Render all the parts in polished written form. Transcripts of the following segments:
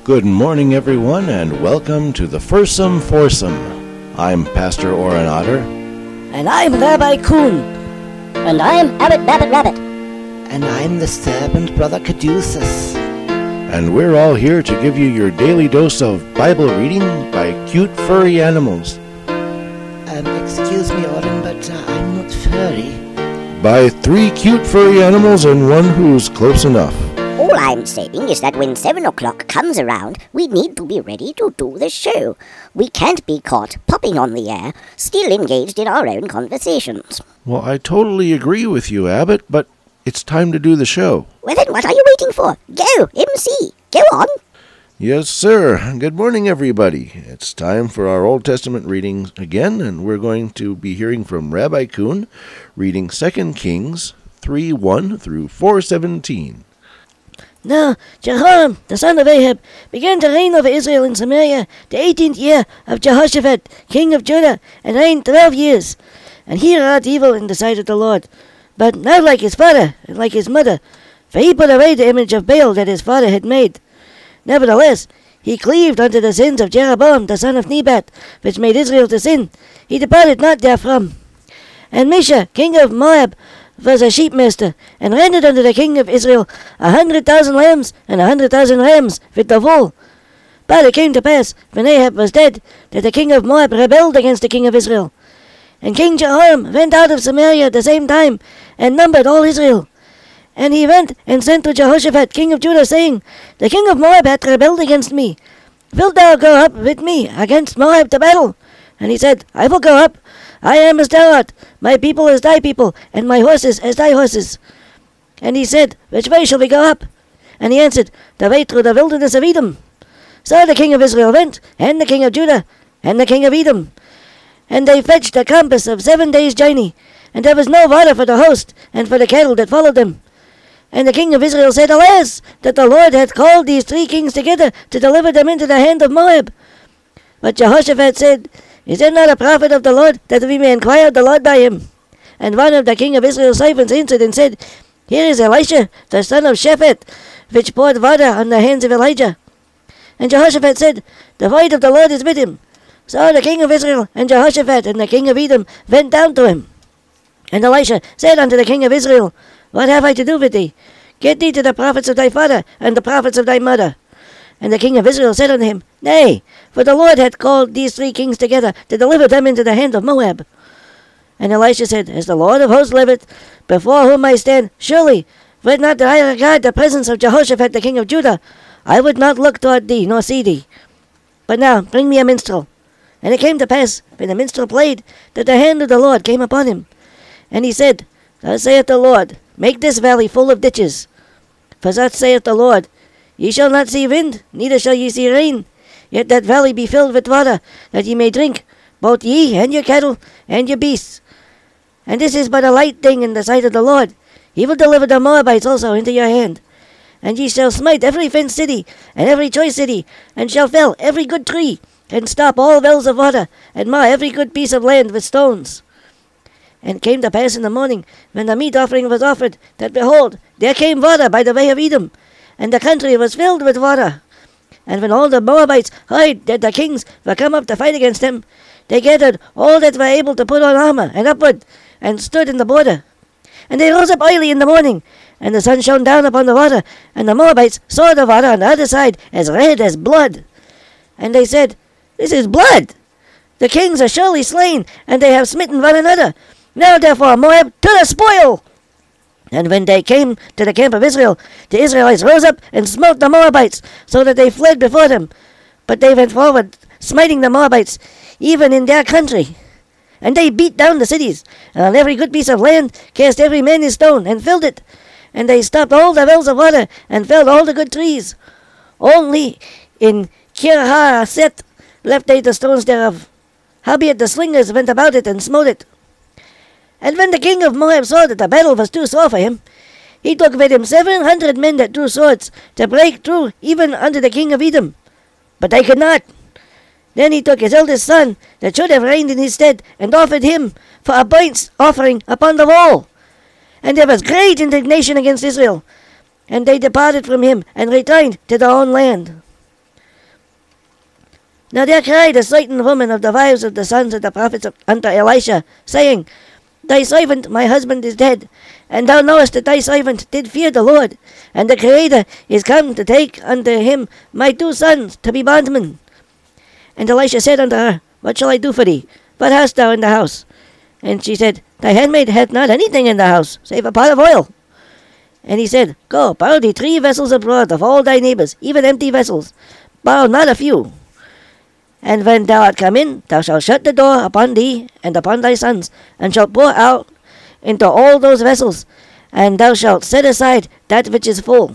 Good morning, everyone, and welcome to the Fursome Foursome. I'm Pastor Oren Otter. And I'm Rabbi Kuhn. And I'm Abbot Babbitt Rabbit. And I'm the servant Brother Caduceus. And we're all here to give you your daily dose of Bible reading by cute furry animals. Excuse me, Oren, but I'm not furry. By 3 cute furry animals and one who's close enough. All I'm saying is that when 7 o'clock comes around, we need to be ready to do the show. We can't be caught popping on the air, still engaged in our own conversations. Well, I totally agree with you, Abbott, but it's time to do the show. Well, then what are you waiting for? Go, MC, go on. Yes, sir. Good morning, everybody. It's time for our Old Testament readings again, and we're going to be hearing from Rabbi Kuhn, reading 2 Kings 3:1 through 4:17. Now Jehoram, the son of Ahab, began to reign over Israel in Samaria the 18th year of Jehoshaphat, king of Judah, and reigned 12 years. And he wrought evil in the sight of the Lord, but not like his father and like his mother, for he put away the image of Baal that his father had made. Nevertheless, he cleaved unto the sins of Jeroboam the son of Nebat, which made Israel to sin. He departed not therefrom. And Mesha, king of Moab, was a sheepmaster, and rendered unto the king of Israel 100,000 lambs and 100,000 rams with the wool. But it came to pass, when Ahab was dead, that the king of Moab rebelled against the king of Israel. And King Jehoram went out of Samaria at the same time, and numbered all Israel. And he went and sent to Jehoshaphat, king of Judah, saying, The king of Moab hath rebelled against me. Wilt thou go up with me against Moab to battle? And he said, I will go up. I am as thou art, my people as thy people, and my horses as thy horses. And he said, Which way shall we go up? And he answered, The way through the wilderness of Edom. So the king of Israel went, and the king of Judah, and the king of Edom. And they fetched a compass of 7 days' journey, and there was no water for the host, and for the cattle that followed them. And the king of Israel said, Alas, that the Lord hath called these 3 kings together to deliver them into the hand of Moab. But Jehoshaphat said, Is there not a prophet of the Lord, that we may inquire of the Lord by him? And one of the king of Israel's servants answered and said, Here is Elisha, the son of Shaphat, which poured water on the hands of Elijah. And Jehoshaphat said, The word of the Lord is with him. So the king of Israel and Jehoshaphat and the king of Edom went down to him. And Elisha said unto the king of Israel, What have I to do with thee? Get thee to the prophets of thy father and the prophets of thy mother. And the king of Israel said unto him, Nay, for the Lord hath called these 3 kings together to deliver them into the hand of Moab. And Elisha said, As the Lord of hosts liveth, before whom I stand, surely, would not I regard the presence of Jehoshaphat the king of Judah, I would not look toward thee, nor see thee. But now bring me a minstrel. And it came to pass, when the minstrel played, that the hand of the Lord came upon him. And he said, Thus saith the Lord, Make this valley full of ditches. For thus saith the Lord, Ye shall not see wind, neither shall ye see rain, yet that valley be filled with water, that ye may drink, both ye and your cattle and your beasts. And this is but a light thing in the sight of the Lord. He will deliver the Moabites also into your hand. And ye shall smite every fenced city, and every choice city, and shall fell every good tree, and stop all wells of water, and mar every good piece of land with stones. And it came to pass in the morning, when the meat offering was offered, that behold, there came water by the way of Edom, and the country was filled with water. And when all the Moabites heard that the kings were come up to fight against them, they gathered all that were able to put on armor, and upward, and stood in the border. And they rose up early in the morning, and the sun shone down upon the water, and the Moabites saw the water on the other side as red as blood. And they said, This is blood! The kings are surely slain, and they have smitten one another. Now therefore, Moab, to the spoil! And when they came to the camp of Israel, the Israelites rose up and smote the Moabites, so that they fled before them. But they went forward, smiting the Moabites, even in their country. And they beat down the cities, and on every good piece of land cast every man his stone, and filled it. And they stopped all the wells of water, and felled all the good trees. Only in Kir-hareseth left they the stones thereof. Howbeit the slingers went about it, and smote it. And when the king of Moab saw that the battle was too sore for him, he took with him 700 men that drew swords, to break through even unto the king of Edom. But they could not. Then he took his eldest son, that should have reigned in his stead, and offered him for a burnt offering upon the wall. And there was great indignation against Israel. And they departed from him, and returned to their own land. Now there cried a certain woman of the wives of the sons of the prophets unto Elisha, saying, Thy servant, my husband, is dead, and thou knowest that thy servant did fear the Lord, and the Creator is come to take unto him my 2 sons to be bondmen. And Elisha said unto her, What shall I do for thee? What hast thou in the house? And she said, Thy handmaid hath not anything in the house, save a pot of oil. And he said, Go, borrow thee 3 vessels abroad of all thy neighbours, even empty vessels. Borrow not a few. And when thou art come in, thou shalt shut the door upon thee and upon thy sons, and shalt pour out into all those vessels, and thou shalt set aside that which is full.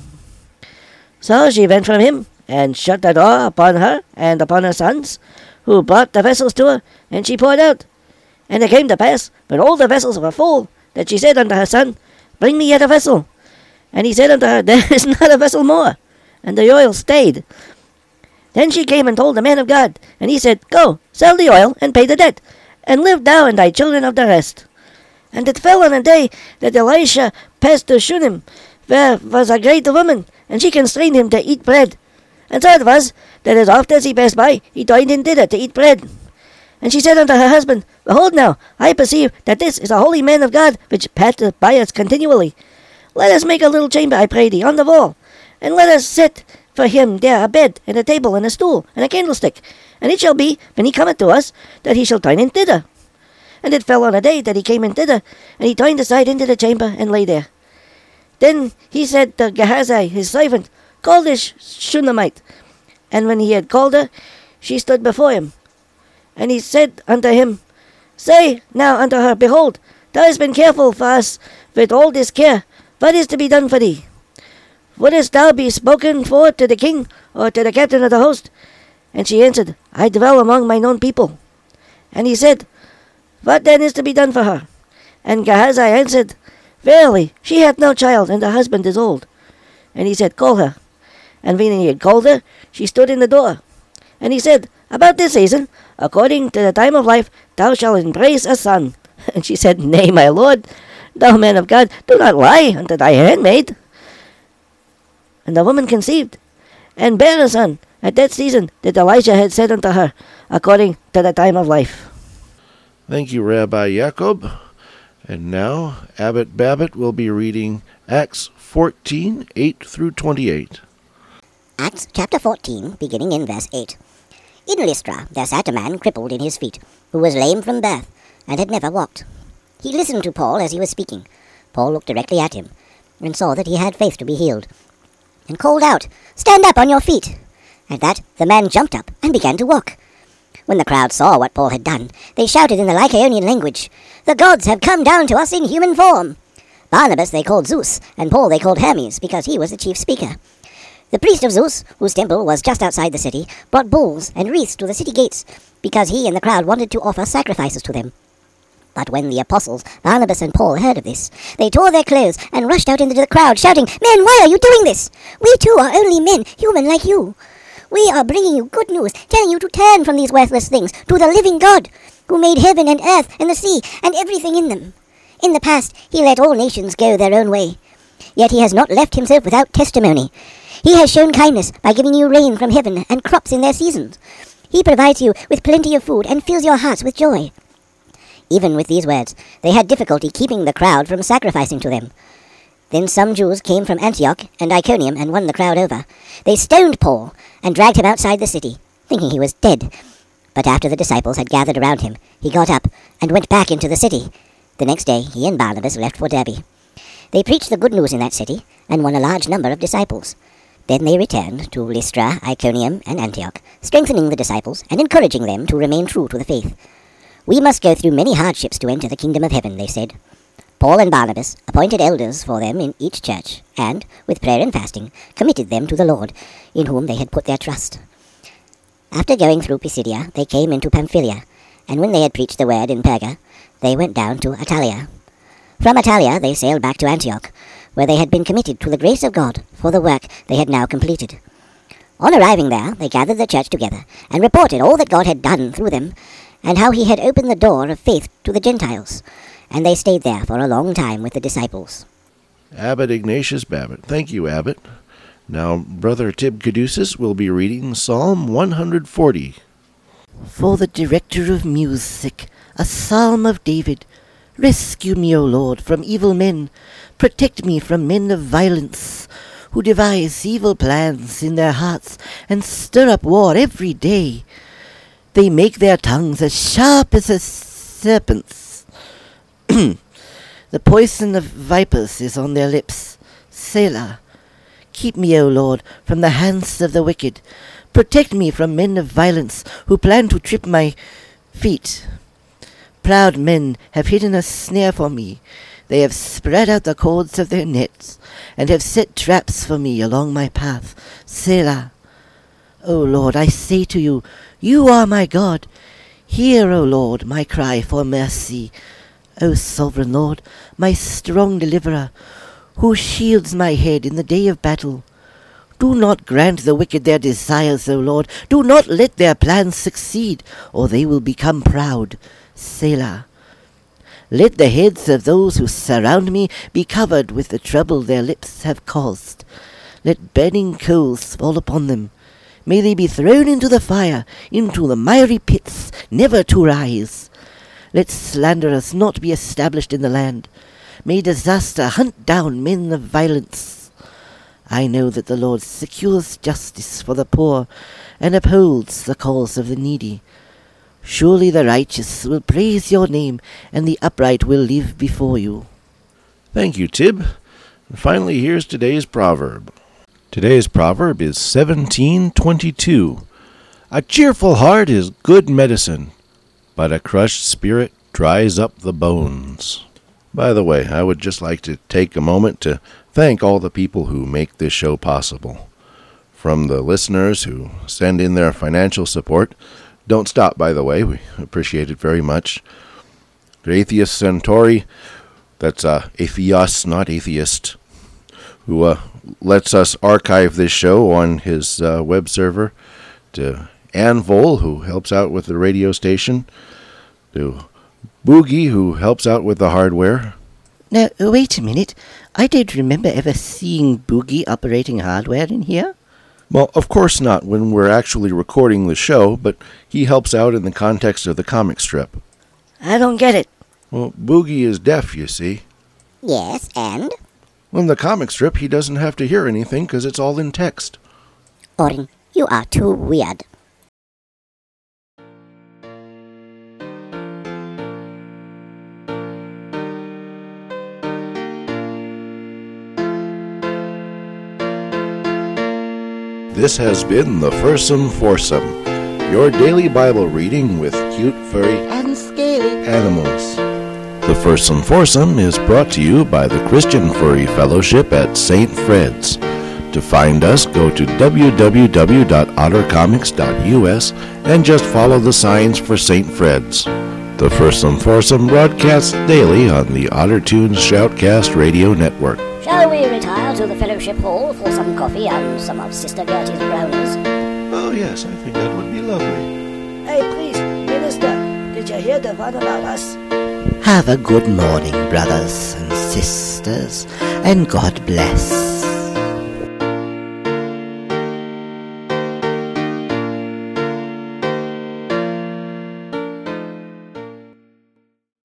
So she went from him, and shut the door upon her and upon her sons, who brought the vessels to her, and she poured out. And it came to pass, when all the vessels were full, that she said unto her son, Bring me yet a vessel. And he said unto her, There is not a vessel more. And the oil stayed. Then she came and told the man of God, and he said, Go, sell the oil, and pay the debt, and live thou and thy children of the rest. And it fell on a day that Elisha passed to Shunem, where was a great woman, and she constrained him to eat bread. And so it was, that as oft as he passed by, he joined in thither to eat bread. And she said unto her husband, Behold now, I perceive that this is a holy man of God, which passeth by us continually. Let us make a little chamber, I pray thee, on the wall, and let us set for him there a bed, and a table, and a stool, and a candlestick. And it shall be, when he cometh to us, that he shall turn in thither. And it fell on a day that he came in thither, and he turned aside into the chamber, and lay there. Then he said to Gehazi his servant, Call this Shunammite. And when he had called her, she stood before him. And he said unto him, Say now unto her, Behold, thou hast been careful for us with all this care. What is to be done for thee? Wouldest thou be spoken for to the king, or to the captain of the host? And she answered, I dwell among mine own people. And he said, What then is to be done for her? And Gehazi answered, Verily, she hath no child, and her husband is old. And he said, Call her. And when he had called her, she stood in the door. And he said, About this season, according to the time of life, thou shalt embrace a son. And she said, Nay, my lord, thou man of God, do not lie unto thy handmaid. And the woman conceived, and bare a son. At that season that Elijah had said unto her, according to the time of life. Thank you, Rabbi Jacob. And now, Abbot Babbitt will be reading Acts 14, 8 through 28. Acts chapter 14, beginning in verse 8. In Lystra there sat a man crippled in his feet, who was lame from birth, and had never walked. He listened to Paul as he was speaking. Paul looked directly at him, and saw that he had faith to be healed, and called out, Stand up on your feet! At that the man jumped up and began to walk. When the crowd saw what Paul had done, they shouted in the Lycaonian language, The gods have come down to us in human form! Barnabas they called Zeus, and Paul they called Hermes, because he was the chief speaker. The priest of Zeus, whose temple was just outside the city, brought bulls and wreaths to the city gates, because he and the crowd wanted to offer sacrifices to them. But when the apostles, Barnabas and Paul, heard of this, they tore their clothes and rushed out into the crowd, shouting, Men, why are you doing this? We too are only men, human like you. We are bringing you good news, telling you to turn from these worthless things to the living God, who made heaven and earth and the sea and everything in them. In the past, he let all nations go their own way. Yet he has not left himself without testimony. He has shown kindness by giving you rain from heaven and crops in their seasons. He provides you with plenty of food and fills your hearts with joy. Even with these words, they had difficulty keeping the crowd from sacrificing to them. Then some Jews came from Antioch and Iconium and won the crowd over. They stoned Paul and dragged him outside the city, thinking he was dead. But after the disciples had gathered around him, he got up and went back into the city. The next day he and Barnabas left for Derbe. They preached the good news in that city and won a large number of disciples. Then they returned to Lystra, Iconium, and Antioch, strengthening the disciples and encouraging them to remain true to the faith. We must go through many hardships to enter the kingdom of heaven, they said. Paul and Barnabas appointed elders for them in each church, and, with prayer and fasting, committed them to the Lord, in whom they had put their trust. After going through Pisidia, they came into Pamphylia, and when they had preached the word in Perga, they went down to Attalia. From Attalia they sailed back to Antioch, where they had been committed to the grace of God for the work they had now completed. On arriving there, they gathered the church together, and reported all that God had done through them, and how he had opened the door of faith to the Gentiles. And they stayed there for a long time with the disciples. Abbot Ignatius Babbitt. Thank you, Abbot. Now, Brother Tib Caduceus will be reading Psalm 140. For the director of music, a psalm of David. Rescue me, O Lord, from evil men. Protect me from men of violence, who devise evil plans in their hearts and stir up war every day. They make their tongues as sharp as a serpent's. The poison of vipers is on their lips. Selah. Keep me, O Lord, from the hands of the wicked. Protect me from men of violence who plan to trip my feet. Proud men have hidden a snare for me. They have spread out the cords of their nets, and have set traps for me along my path. Selah. O Lord, I say to you, you are my God. Hear, O Lord, my cry for mercy. O sovereign Lord, my strong deliverer, who shields my head in the day of battle. Do not grant the wicked their desires, O Lord. Do not let their plans succeed, or they will become proud. Selah. Let the heads of those who surround me be covered with the trouble their lips have caused. Let burning coals fall upon them. May they be thrown into the fire, into the miry pits, never to rise. Let slanderers not be established in the land. May disaster hunt down men of violence. I know that the Lord secures justice for the poor and upholds the cause of the needy. Surely the righteous will praise your name, and the upright will live before you. Thank you, Tib. And finally, here's today's proverb. Today's proverb is 17:22. A cheerful heart is good medicine, but a crushed spirit dries up the bones. By the way, I would just like to take a moment to thank all the people who make this show possible. From the listeners who send in their financial support. Don't stop, by the way. We appreciate it very much. To Atheist Centauri, that's Atheos, not atheist, who lets us archive this show on his web server. To Ann Vole, who helps out with the radio station. To Boogie, who helps out with the hardware. Now, wait a minute. I don't remember ever seeing Boogie operating hardware in here. Well, of course not when we're actually recording the show, but he helps out in the context of the comic strip. I don't get it. Well, Boogie is deaf, you see. Yes, and? In the comic strip, he doesn't have to hear anything because it's all in text. Orin, you are too weird. This has been the Fursome Foursome, your daily Bible reading with cute, furry, And scaly. animals. The Fursome Foursome is brought to you by the Christian Furry Fellowship at St. Fred's. To find us, go to www.ottercomics.us and just follow the signs for St. Fred's. The Fursome Foursome broadcasts daily on the OtterTunes Shoutcast Radio Network. Shall we retire to the fellowship hall for some coffee and some of Sister Gertie's brownies? Oh yes, I think that would be lovely. Hey, please, Minister, did you hear the one about us? Have a good morning, brothers and sisters, and God bless.